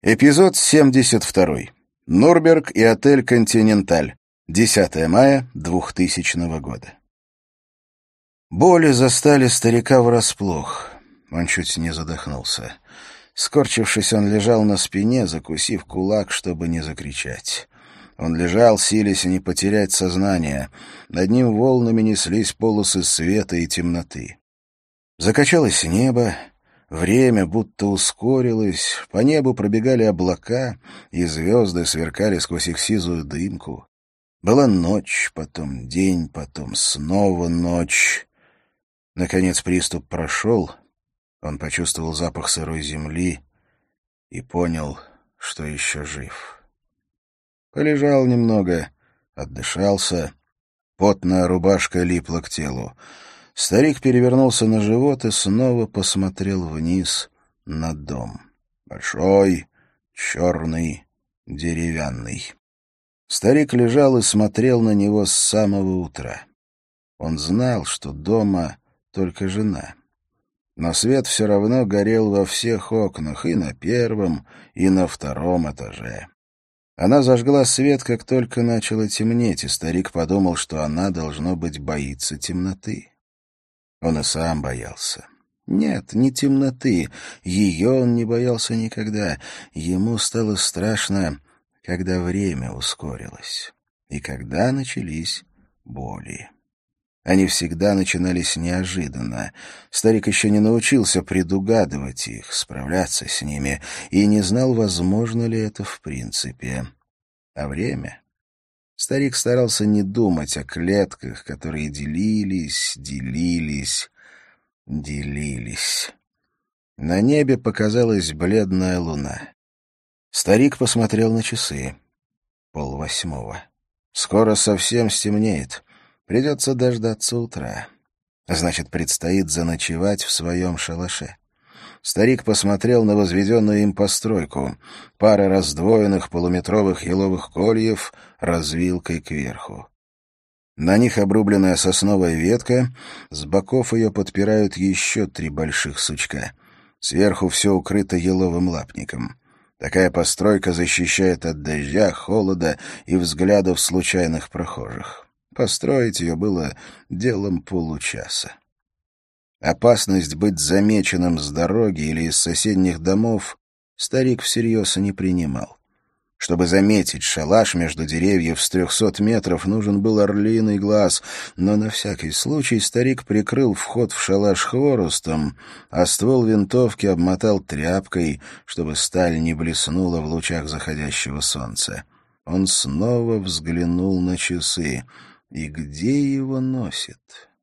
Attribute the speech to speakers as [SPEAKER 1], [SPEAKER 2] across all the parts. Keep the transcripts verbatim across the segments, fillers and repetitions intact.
[SPEAKER 1] Эпизод семьдесят два. Нюрнберг и отель «Континенталь». десятое мая двухтысячного года. Боли застали старика врасплох. Он чуть не задохнулся. Скорчившись, он лежал на спине, закусив кулак, чтобы не закричать. Он лежал, силясь не потерять сознание. Над ним волнами неслись полосы света и темноты. Закачалось небо. Время будто ускорилось, по небу пробегали облака, и звезды сверкали сквозь их сизую дымку. Была ночь, потом день, потом снова ночь. Наконец приступ прошел, он почувствовал запах сырой земли и понял, что еще жив. Полежал немного, отдышался, потная рубашка липла к телу. Старик перевернулся на живот и снова посмотрел вниз на дом. Большой, черный, деревянный. Старик лежал и смотрел на него с самого утра. Он знал, что дома только жена. Но свет все равно горел во всех окнах, и на первом, и на втором этаже. Она зажгла свет, как только начало темнеть, и старик подумал, что она, должно быть, боится темноты. Он и сам боялся. Нет, не темноты. Ее он не боялся никогда. Ему стало страшно, когда время ускорилось. И когда начались боли. Они всегда начинались неожиданно. Старик еще не научился предугадывать их, справляться с ними, и не знал, возможно ли это в принципе. А время... Старик старался не думать о клетках, которые делились, делились, делились. На небе показалась бледная луна. Старик посмотрел на часы. Полвосьмого. Скоро совсем стемнеет. Придется дождаться утра. Значит, предстоит заночевать в своем шалаше. Старик посмотрел на возведенную им постройку. Пара раздвоенных полуметровых еловых кольев развилкой кверху. На них обрубленная сосновая ветка, с боков ее подпирают еще три больших сучка. Сверху все укрыто еловым лапником. Такая постройка защищает от дождя, холода и взглядов случайных прохожих. Построить ее было делом получаса. Опасность быть замеченным с дороги или из соседних домов старик всерьез не принимал. Чтобы заметить шалаш между деревьев с трехсот метров, нужен был орлиный глаз, но на всякий случай старик прикрыл вход в шалаш хворостом, а ствол винтовки обмотал тряпкой, чтобы сталь не блеснула в лучах заходящего солнца. Он снова взглянул на часы. И где его носит?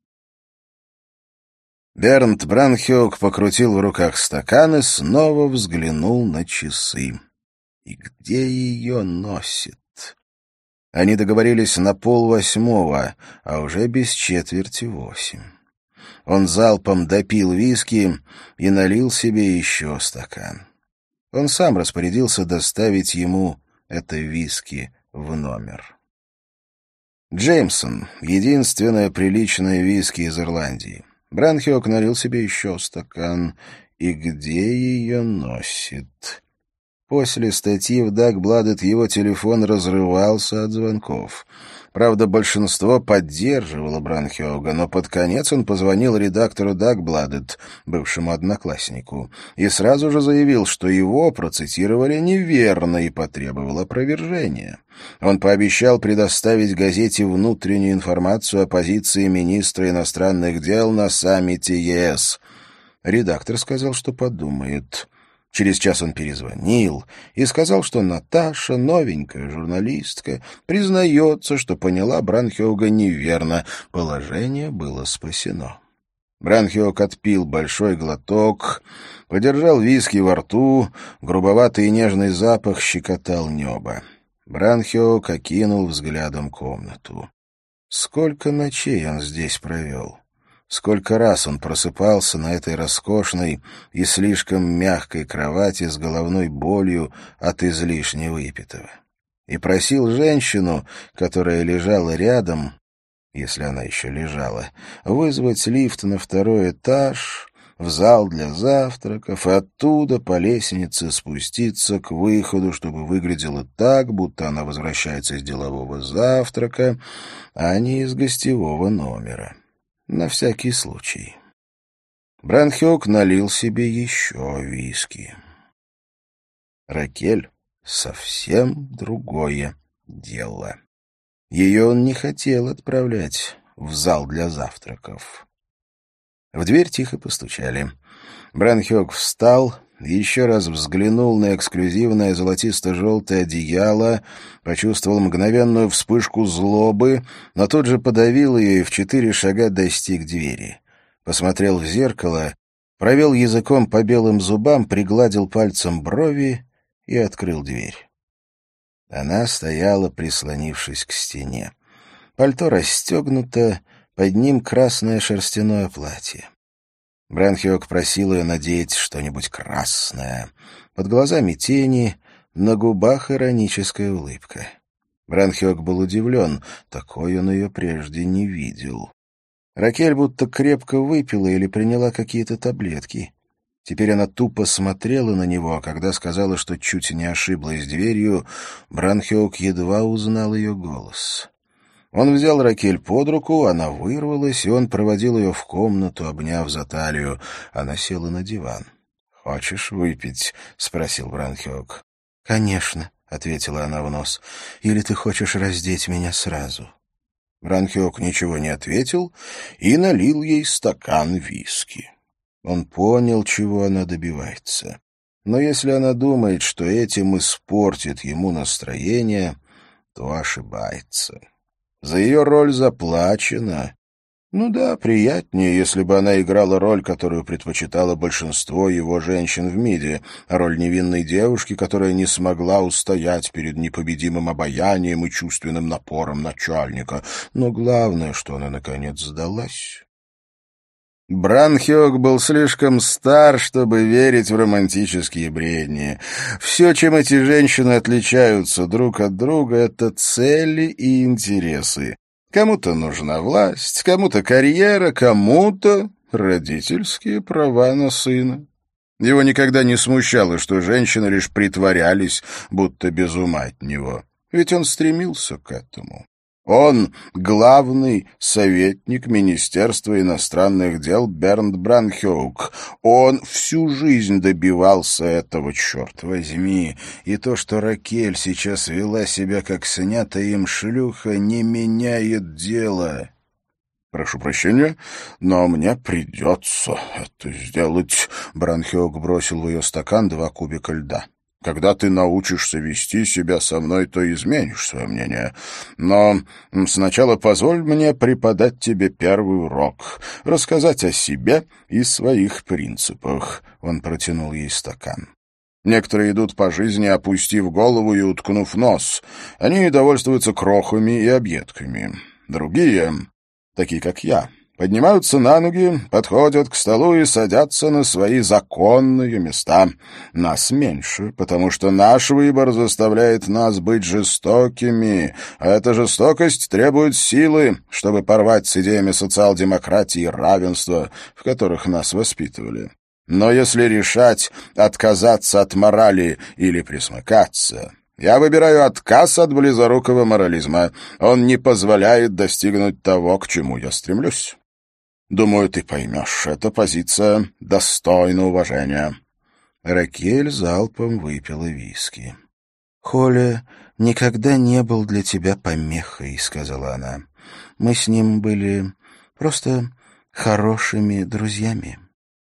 [SPEAKER 1] Бернт Бранхиок покрутил в руках стакан и снова взглянул на часы. И где ее носит? Они договорились на полвосьмого, а уже без четверти восемь. Он залпом допил виски и налил себе еще стакан. Он сам распорядился доставить ему это виски в номер. Джеймсон — единственное приличное виски из Ирландии. Бранхиок налил себе еще стакан. И где ее носит? После статьи в Дагбладет его телефон разрывался от звонков. Правда, большинство поддерживало Бранхиога, но под конец он позвонил редактору Дагбладет, бывшему однокласснику, и сразу же заявил, что его процитировали неверно, и потребовал опровержения. Он пообещал предоставить газете внутреннюю информацию о позиции министра иностранных дел на саммите ЕС. Редактор сказал, что подумает. Через час он перезвонил и сказал, что Наташа, новенькая журналистка, признается, что поняла Бранхиога неверно. Положение было спасено. Бранхиог отпил большой глоток, подержал виски во рту, грубоватый и нежный запах щекотал небо. Бранхиог окинул взглядом комнату. Сколько ночей он здесь провел? Сколько раз он просыпался на этой роскошной и слишком мягкой кровати с головной болью от излишне выпитого. И просил женщину, которая лежала рядом, если она еще лежала, вызвать лифт на второй этаж, в зал для завтраков и оттуда по лестнице спуститься к выходу, чтобы выглядело так, будто она возвращается из делового завтрака, а не из гостевого номера. На всякий случай. Бранхёк налил себе еще виски. Ракель — совсем другое дело. Ее он не хотел отправлять в зал для завтраков. В дверь тихо постучали. Бранхёк встал, еще раз взглянул на эксклюзивное золотисто-желтое одеяло, почувствовал мгновенную вспышку злобы, но тут же подавил ее и в четыре шага достиг двери. Посмотрел в зеркало, провел языком по белым зубам, пригладил пальцем брови и открыл дверь. Она стояла, прислонившись к стене. Пальто расстегнуто, под ним красное шерстяное платье. Бранхёк просил ее надеть что-нибудь красное. Под глазами тени, на губах ироническая улыбка. Бранхёк был удивлен, такой он ее прежде не видел. Ракель будто крепко выпила или приняла какие-то таблетки. Теперь она тупо смотрела на него, а когда сказала, что чуть не ошиблась дверью, Бранхёк едва узнал ее голос. Он взял Ракель под руку, она вырвалась, и он проводил ее в комнату, обняв за талию. Она села на диван. «Хочешь выпить?» — спросил Бранхёк. «Конечно», — ответила она в нос. «Или ты хочешь раздеть меня сразу?» Бранхёк ничего не ответил и налил ей стакан виски. Он понял, чего она добивается. Но если она думает, что этим испортит ему настроение, то ошибается. За ее роль заплачено. Ну да, приятнее, если бы она играла роль, которую предпочитало большинство его женщин в МИДе, роль невинной девушки, которая не смогла устоять перед непобедимым обаянием и чувственным напором начальника. Но главное, что она, наконец, сдалась. Бранхёк был слишком стар, чтобы верить в романтические бредни. Все, чем эти женщины отличаются друг от друга, — это цели и интересы. Кому-то нужна власть, кому-то карьера, кому-то родительские права на сына. Его никогда не смущало, что женщины лишь притворялись, будто без ума от него. Ведь он стремился к этому. Он — главный советник Министерства иностранных дел Бернт Бранхёк. Он всю жизнь добивался этого, черт возьми. И то, что Ракель сейчас вела себя как снятая им шлюха, не меняет дело. «Прошу прощения, но мне придется это сделать», — Бранхёк бросил в ее стакан два кубика льда. «Когда ты научишься вести себя со мной, то изменишь свое мнение. Но сначала позволь мне преподать тебе первый урок, рассказать о себе и своих принципах». Он протянул ей стакан. Некоторые идут по жизни, опустив голову и уткнув нос. Они довольствуются крохами и объедками. Другие, такие как я, поднимаются на ноги, подходят к столу и садятся на свои законные места. Нас меньше, потому что наш выбор заставляет нас быть жестокими, а эта жестокость требует силы, чтобы порвать с идеями социал-демократии и равенства, в которых нас воспитывали. Но если решать отказаться от морали или присмыкаться, я выбираю отказ от близорукого морализма. Он не позволяет достигнуть того, к чему я стремлюсь. Думаю, ты поймешь, эта позиция достойна уважения». Ракель залпом выпила виски. «Холя никогда не был для тебя помехой», — сказала она. «Мы с ним были просто хорошими друзьями».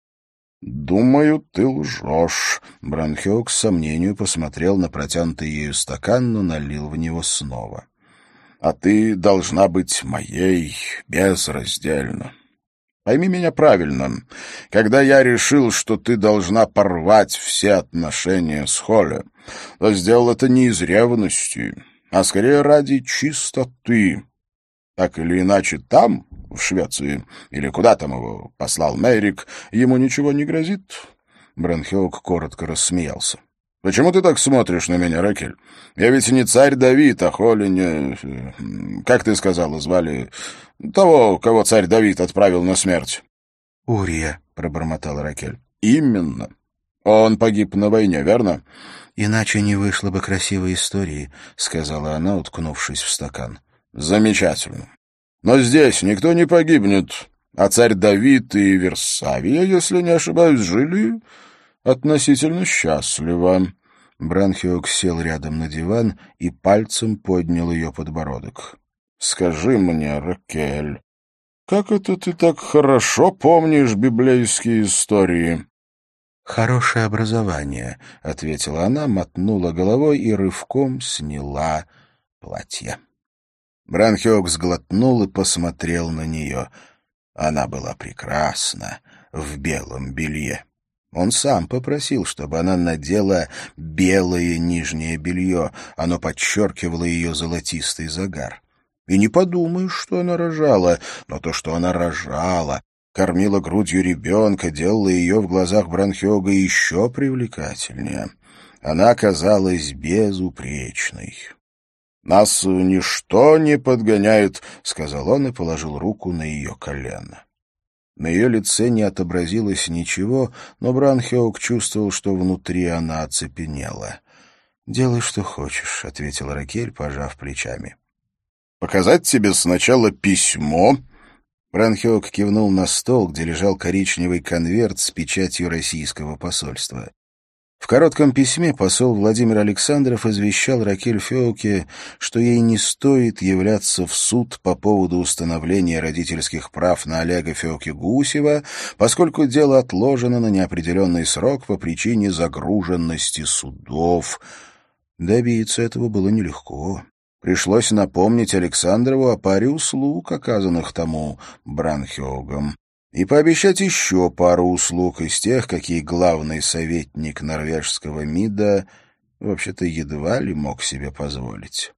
[SPEAKER 1] «Думаю, ты лжешь». Бранхёк с сомнением посмотрел на протянутый ею стакан, но налил в него снова. «А ты должна быть моей безраздельно. Пойми меня правильно. Когда я решил, что ты должна порвать все отношения с Холли, то сделал это не из ревности, а скорее ради чистоты. Так или иначе, там, в Швеции, или куда там его послал Мейрик, ему ничего не грозит». Бранхёк коротко рассмеялся. «Почему ты так смотришь на меня, Ракель? Я ведь не царь Давид, а Холли не... Как ты сказала, звали того, кого царь Давид отправил на смерть?» Урия, — пробормотала Ракель.
[SPEAKER 2] Именно. Он погиб на войне, верно?
[SPEAKER 1] Иначе не вышло бы красивой истории, — сказала она, уткнувшись в стакан.
[SPEAKER 2] Замечательно. Но здесь никто не погибнет, а царь Давид и Версавия, если не ошибаюсь, жили относительно счастливо.
[SPEAKER 1] Бранхиок сел рядом на диван и пальцем поднял ее подбородок.
[SPEAKER 2] — Скажи мне, Ракель, как это ты так хорошо помнишь библейские истории?
[SPEAKER 1] — Хорошее образование, — ответила она, мотнула головой и рывком сняла платье. Бранхиок сглотнул и посмотрел на нее. Она была прекрасна в белом белье. Он сам попросил, чтобы она надела белое нижнее белье. Оно подчеркивало ее золотистый загар. И не подумаешь, что она рожала, но то, что она рожала, кормила грудью ребенка, делала ее в глазах Бранхиога еще привлекательнее. Она оказалась безупречной.
[SPEAKER 2] «Нас ничто не подгоняет», — сказал он и положил руку на ее колено.
[SPEAKER 1] На ее лице не отобразилось ничего, но Бранхиок чувствовал, что внутри она оцепенела. «Делай, что хочешь», — ответила Ракель, пожав плечами.
[SPEAKER 2] «Показать тебе сначала письмо?»
[SPEAKER 1] Бранхиок кивнул на стол, где лежал коричневый конверт с печатью российского посольства. В коротком письме посол Владимир Александров извещал Ракель Феоке, что ей не стоит являться в суд по поводу установления родительских прав на Олега Феоки-Гусева, поскольку дело отложено на неопределенный срок по причине загруженности судов. Добиться этого было нелегко. Пришлось напомнить Александрову о паре услуг, оказанных тому Бранхиогом, и пообещать еще пару услуг из тех, какие главный советник норвежского МИДа вообще-то едва ли мог себе позволить.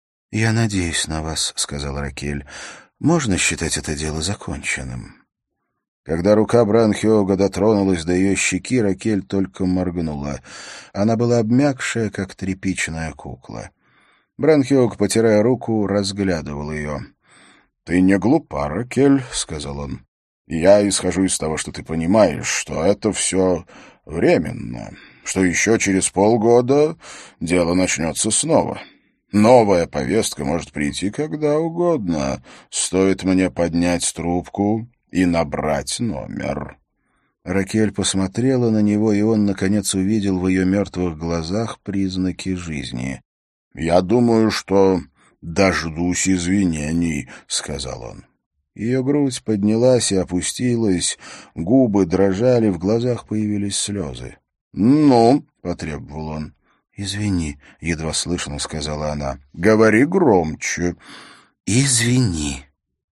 [SPEAKER 1] «Я надеюсь на вас», — сказал Ракель. «Можно считать это дело законченным?» Когда рука Бранхиога дотронулась до ее щеки, Ракель только моргнула. Она была обмякшая, как тряпичная кукла. Бранхиог, потирая руку, разглядывал ее.
[SPEAKER 2] — Ты не глупа, Ракель, — сказал он. — Я исхожу из того, что ты понимаешь, что это все временно, что еще через полгода дело начнется снова. Новая повестка может прийти когда угодно. Стоит мне поднять трубку и набрать номер.
[SPEAKER 1] Ракель посмотрела на него, и он, наконец, увидел в ее мертвых глазах признаки жизни.
[SPEAKER 2] — Я думаю, что дождусь извинений, — сказал он.
[SPEAKER 1] Ее грудь поднялась и опустилась, губы дрожали, в глазах появились слезы.
[SPEAKER 2] — Ну, — потребовал он.
[SPEAKER 1] — Извини, — едва слышно сказала она.
[SPEAKER 2] — Говори громче.
[SPEAKER 1] — Извини.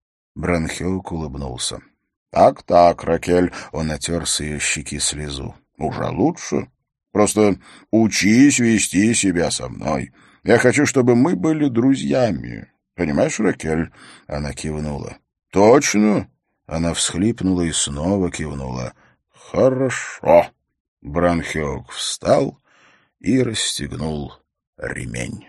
[SPEAKER 1] Бранхиок улыбнулся.
[SPEAKER 2] — Так-так, Ракель, — он отер с ее щеки слезу. — Уже лучше. Просто учись вести себя со мной. Я хочу, чтобы мы были друзьями. Понимаешь, Ракель? Она кивнула. — Точно?
[SPEAKER 1] Она всхлипнула и снова кивнула.
[SPEAKER 2] — Хорошо. Бранхиок встал и расстегнул ремень.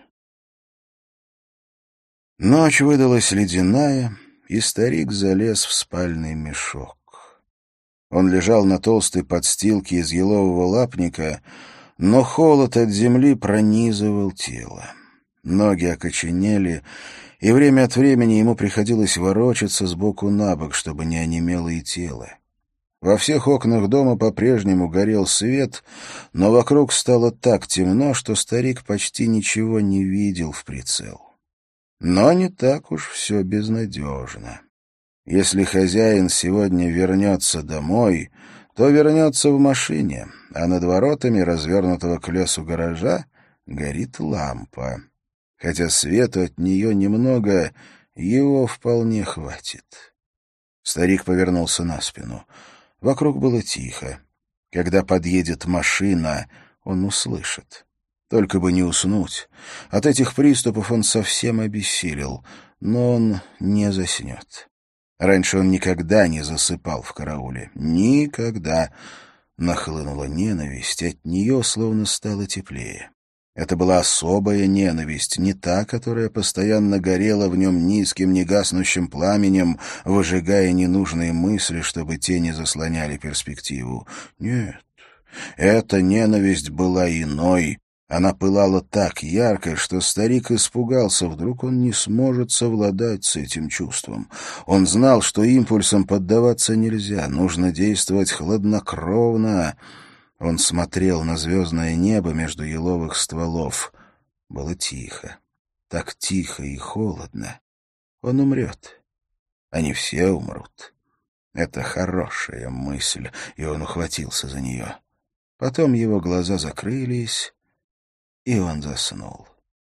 [SPEAKER 1] Ночь выдалась ледяная, и старик залез в спальный мешок. Он лежал на толстой подстилке из елового лапника, но холод от земли пронизывал тело. Ноги окоченели, и время от времени ему приходилось ворочаться сбоку на бок, чтобы не онемело и тело. Во всех окнах дома по-прежнему горел свет, но вокруг стало так темно, что старик почти ничего не видел в прицел. Но не так уж все безнадежно. Если хозяин сегодня вернется домой, то вернется в машине, а над воротами развернутого к лесу гаража горит лампа. Хотя свету от нее немного, его вполне хватит. Старик повернулся на спину. Вокруг было тихо. Когда подъедет машина, он услышит. Только бы не уснуть. От этих приступов он совсем обессилел, но он не заснет. Раньше он никогда не засыпал в карауле. Никогда. Нахлынула ненависть, от нее словно стало теплее. Это была особая ненависть, не та, которая постоянно горела в нем низким, негаснущим пламенем, выжигая ненужные мысли, чтобы те не заслоняли перспективу. Нет, эта ненависть была иной. Она пылала так ярко, что старик испугался, вдруг он не сможет совладать с этим чувством. Он знал, что импульсам поддаваться нельзя, нужно действовать хладнокровно. Он смотрел на звездное небо между еловых стволов. Было тихо, так тихо и холодно. Он умрет. Они все умрут. Это хорошая мысль, и он ухватился за нее. Потом его глаза закрылись, и он заснул.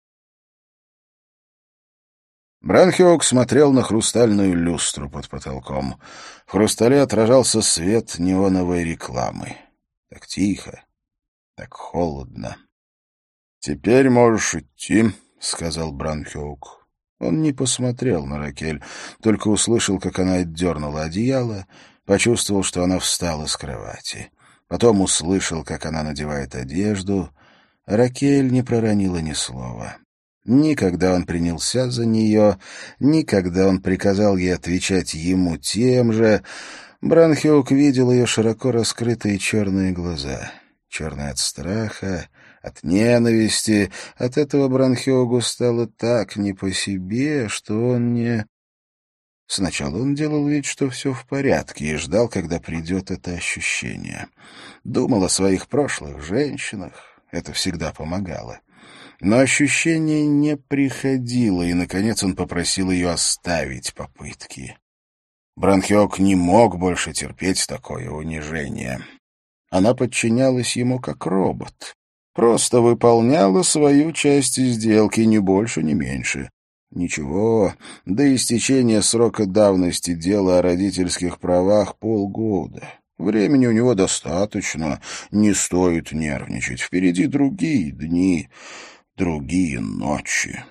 [SPEAKER 1] Бранхиок смотрел на хрустальную люстру под потолком. В хрустале отражался свет неоновой рекламы. Так тихо, так холодно. «Теперь можешь идти», — сказал Бранхиок. Он не посмотрел на Ракель, только услышал, как она отдернула одеяло, почувствовал, что она встала с кровати. Потом услышал, как она надевает одежду. Ракель не проронила ни слова. Ни когда он принялся за нее, ни когда он приказал ей отвечать ему тем же. Бранхиок видел ее широко раскрытые черные глаза. Черные от страха, от ненависти. От этого Бранхиогу стало так не по себе, что он не... Сначала он делал вид, что все в порядке, и ждал, когда придет это ощущение. Думал о своих прошлых женщинах. Это всегда помогало. Но ощущение не приходило, и, наконец, он попросил ее оставить попытки. Бранхиок не мог больше терпеть такое унижение. Она подчинялась ему как робот. Просто выполняла свою часть сделки, ни больше, ни меньше. Ничего, до истечения срока давности дела о родительских правах полгода. Времени у него достаточно, не стоит нервничать. Впереди другие дни, другие ночи.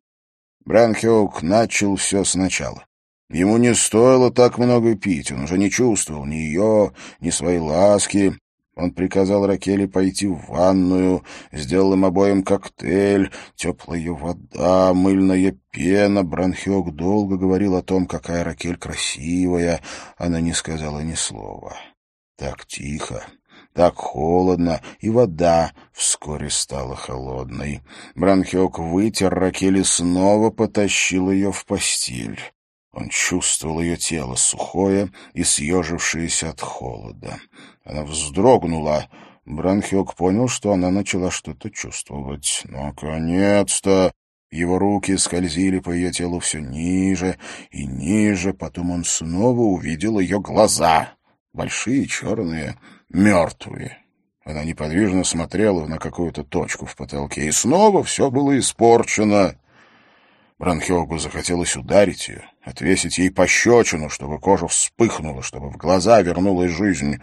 [SPEAKER 1] Бранхиок начал все сначала. Ему не стоило так много пить, он уже не чувствовал ни ее, ни своей ласки. Он приказал Ракели пойти в ванную, сделал им обоим коктейль, теплая вода, мыльная пена. Бранхиок долго говорил о том, какая Ракель красивая. Она не сказала ни слова. Так тихо, так холодно, и вода вскоре стала холодной. Бранхиок вытер Ракель и снова потащил ее в постель. Он чувствовал ее тело сухое и съежившееся от холода. Она вздрогнула. Бранхиок понял, что она начала что-то чувствовать. Наконец-то! Его руки скользили по ее телу все ниже и ниже. Потом он снова увидел ее глаза. Большие, черные, мертвые. Она неподвижно смотрела на какую-то точку в потолке. И снова все было испорчено. Бранхиогу захотелось ударить ее, отвесить ей пощечину, чтобы кожа вспыхнула, чтобы в глаза вернулась жизнь.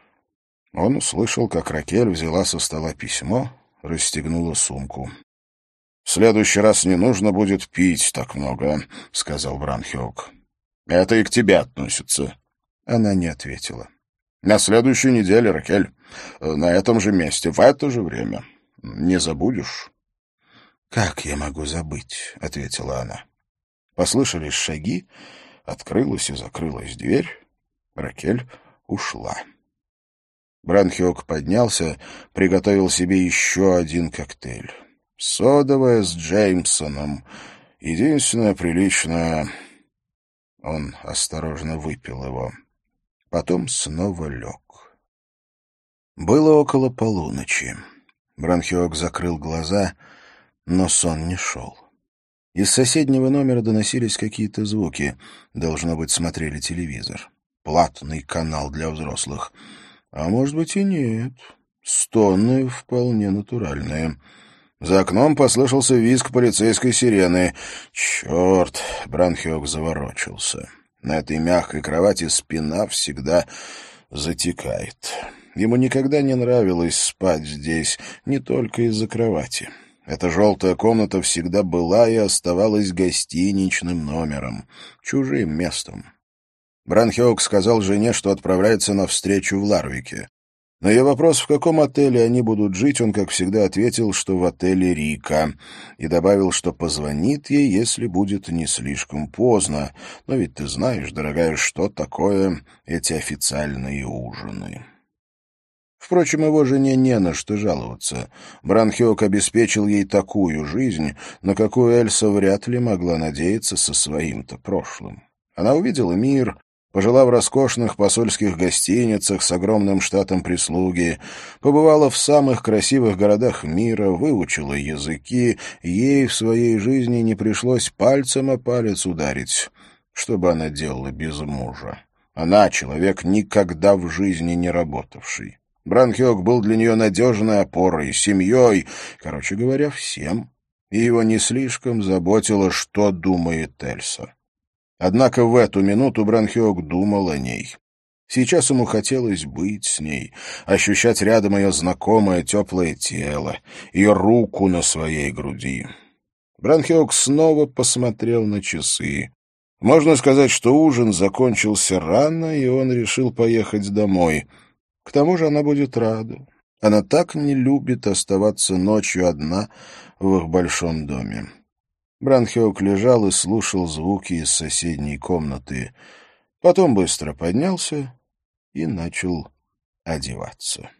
[SPEAKER 1] Он услышал, как Ракель взяла со стола письмо, расстегнула сумку. — В следующий раз не нужно будет пить так много, — сказал Бранхиог. — Это и к тебе относится. Она не ответила. — На следующей неделе, Ракель, на этом же месте, в это же время. Не забудешь? «Как я могу забыть?» — ответила она. Послышались шаги, открылась и закрылась дверь. Ракель ушла. Бранхиок поднялся, приготовил себе еще один коктейль. Содовая с Джеймсоном. Единственное приличное. Он осторожно выпил его. Потом снова лег. Было около полуночи. Бранхиок закрыл глаза, но сон не шел. Из соседнего номера доносились какие-то звуки. Должно быть, смотрели телевизор. Платный канал для взрослых. А может быть и нет. Стоны вполне натуральные. За окном послышался визг полицейской сирены. Черт! Бранхиок заворочился. На этой мягкой кровати спина всегда затекает. Ему никогда не нравилось спать здесь, не только из-за кровати. Эта желтая комната всегда была и оставалась гостиничным номером, чужим местом. Бранхиок сказал жене, что отправляется на встречу в Ларвике.
[SPEAKER 2] На ее вопрос, в каком отеле они будут жить, он, как всегда, ответил, что в отеле «Рика», и добавил, что позвонит ей, если будет не слишком поздно. Но ведь ты знаешь, дорогая, что такое эти официальные ужины. Впрочем, его жене не на что жаловаться. Бранхиок обеспечил ей такую жизнь, на какую Эльса вряд ли могла надеяться со своим-то прошлым. Она увидела мир, пожила в роскошных посольских гостиницах с огромным штатом прислуги, побывала в самых красивых городах мира, выучила языки, ей в своей жизни не пришлось пальцем о палец ударить. Что бы она делала без мужа? Она — человек, никогда в жизни не работавший. Бранхиок был для нее надежной опорой, семьей, короче говоря, всем. И его не слишком заботило, что думает Эльса. Однако в эту минуту Бранхиок думал о ней. Сейчас ему хотелось быть с ней, ощущать рядом ее знакомое теплое тело, ее руку на своей груди. Бранхиок снова посмотрел на часы. Можно сказать, что ужин закончился рано, и он решил поехать домой. К тому же она будет рада. Она так не любит оставаться ночью одна в их большом доме. Бранхиок лежал и слушал звуки из соседней комнаты. Потом быстро поднялся и начал одеваться.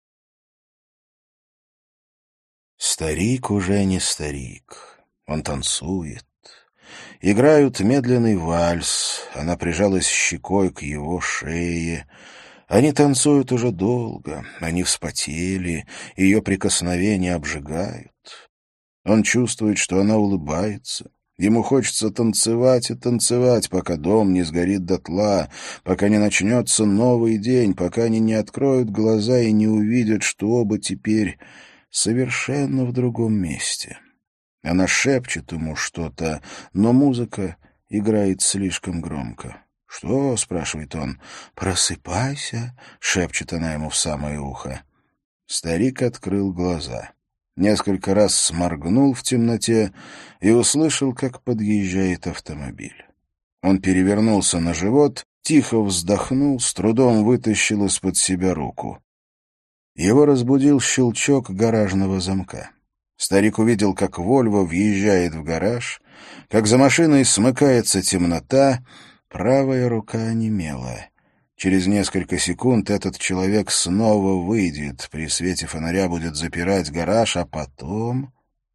[SPEAKER 2] Старик уже не старик. Он танцует. Играют медленный вальс. Она прижалась щекой к его шее. Они танцуют уже долго. Они вспотели. Ее прикосновения обжигают. Он чувствует, что она улыбается. Ему хочется танцевать и танцевать, пока дом не сгорит дотла, пока не начнется новый день, пока они не откроют глаза и не увидят, что оба теперь совершенно в другом месте. Она шепчет ему что-то, но музыка играет слишком громко. «Что?» — спрашивает он. «Просыпайся», — шепчет она ему в самое ухо. Старик открыл глаза. Несколько раз сморгнул в темноте и услышал, как подъезжает автомобиль. Он перевернулся на живот, тихо вздохнул, с трудом вытащил из-под себя руку. Его разбудил щелчок гаражного замка. Старик увидел, как «Вольво» въезжает в гараж, как за машиной смыкается темнота, правая рука онемела. Через несколько секунд этот человек снова выйдет, при свете фонаря будет запирать гараж, а потом...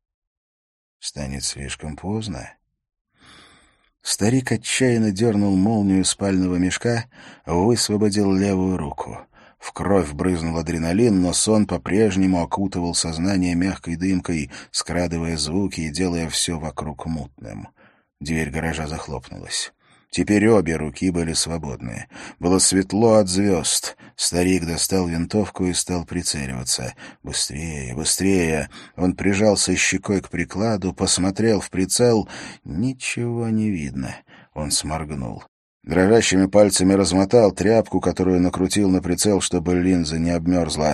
[SPEAKER 2] Станет слишком поздно. Старик отчаянно дернул молнию спального мешка, высвободил левую руку. В кровь брызнул адреналин, но сон по-прежнему окутывал сознание мягкой дымкой, скрадывая звуки и делая все вокруг мутным. Дверь гаража захлопнулась. Теперь обе руки были свободны. Было светло от звезд. Старик достал винтовку и стал прицеливаться. Быстрее, быстрее. Он прижался щекой к прикладу, посмотрел в прицел. Ничего не видно. Он сморгнул. Дрожащими пальцами размотал тряпку, которую накрутил на прицел, чтобы линза не обмерзла.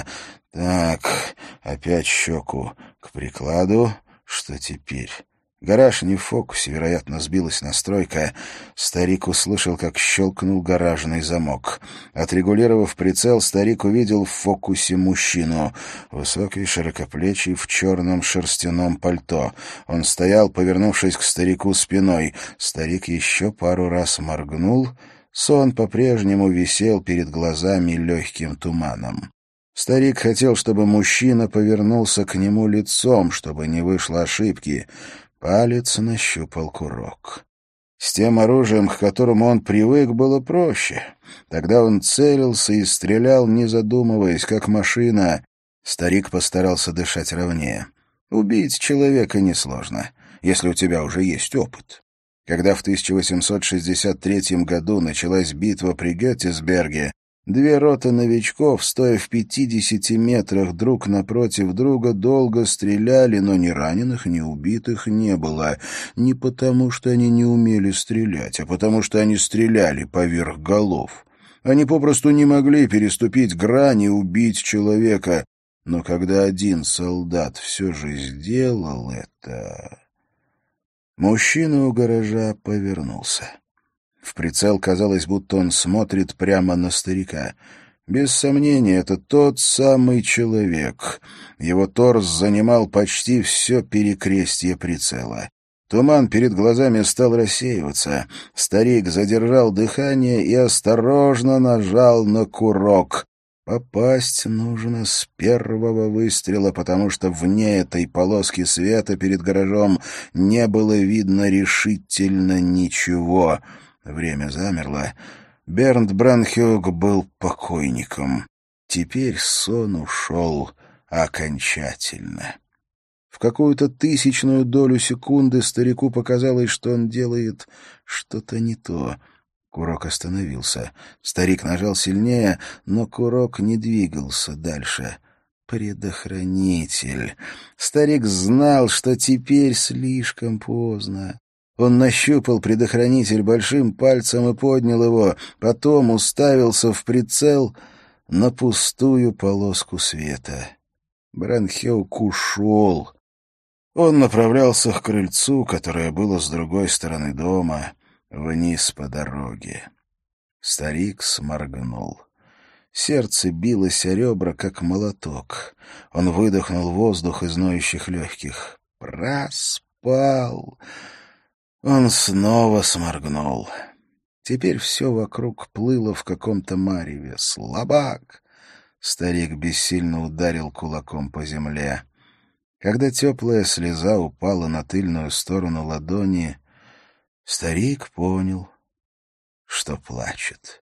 [SPEAKER 2] Так, опять щеку к прикладу. Что теперь? Гараж не в фокусе, вероятно, сбилась настройка. Старик услышал, как щелкнул гаражный замок. Отрегулировав прицел, старик увидел в фокусе мужчину. Высокий, широкоплечий, в черном шерстяном пальто. Он стоял, повернувшись к старику спиной. Старик еще пару раз моргнул. Сон по-прежнему висел перед глазами легким туманом. Старик хотел, чтобы мужчина повернулся к нему лицом, чтобы не вышло ошибки. Палец нащупал курок. С тем оружием, к которому он привык, было проще. Тогда он целился и стрелял, не задумываясь, как машина. Старик постарался дышать ровнее. Убить человека несложно, если у тебя уже есть опыт. Когда в тысяча восемьсот шестьдесят третьем году началась битва при Геттисберге, две роты новичков, стоя в пятидесяти метрах друг напротив друга, долго стреляли, но ни раненых, ни убитых не было. Не потому, что они не умели стрелять, а потому, что они стреляли поверх голов. Они попросту не могли переступить грань и убить человека. Но когда один солдат все же сделал это... Мужчина у гаража повернулся. В прицел казалось, будто он смотрит прямо на старика.
[SPEAKER 1] Без сомнения, это тот самый человек. Его торс занимал почти все перекрестье прицела. Туман перед глазами стал рассеиваться. Старик задержал дыхание и осторожно нажал на курок. Попасть нужно с первого выстрела, потому что вне этой полоски света перед гаражом не было видно решительно ничего. Время замерло. Бернт Бранхёг был покойником. Теперь сон ушел окончательно. В какую-то тысячную долю секунды старику показалось, что он делает что-то не то. Курок остановился. Старик нажал сильнее, но курок не двигался дальше. Предохранитель. Старик знал, что теперь слишком поздно. Он нащупал предохранитель большим пальцем и поднял его, потом уставился в прицел на пустую полоску света. Бранхёг ушел. Он направлялся к крыльцу, которое было с другой стороны дома, вниз по дороге. Старик сморгнул. Сердце билось о ребра, как молоток. Он выдохнул воздух из ноющих легких. Проспал. Он снова сморгнул. Теперь все вокруг плыло в каком-то мареве. Слабак! Старик бессильно ударил кулаком по земле. Когда теплая слеза упала на тыльную сторону ладони, старик понял, что плачет.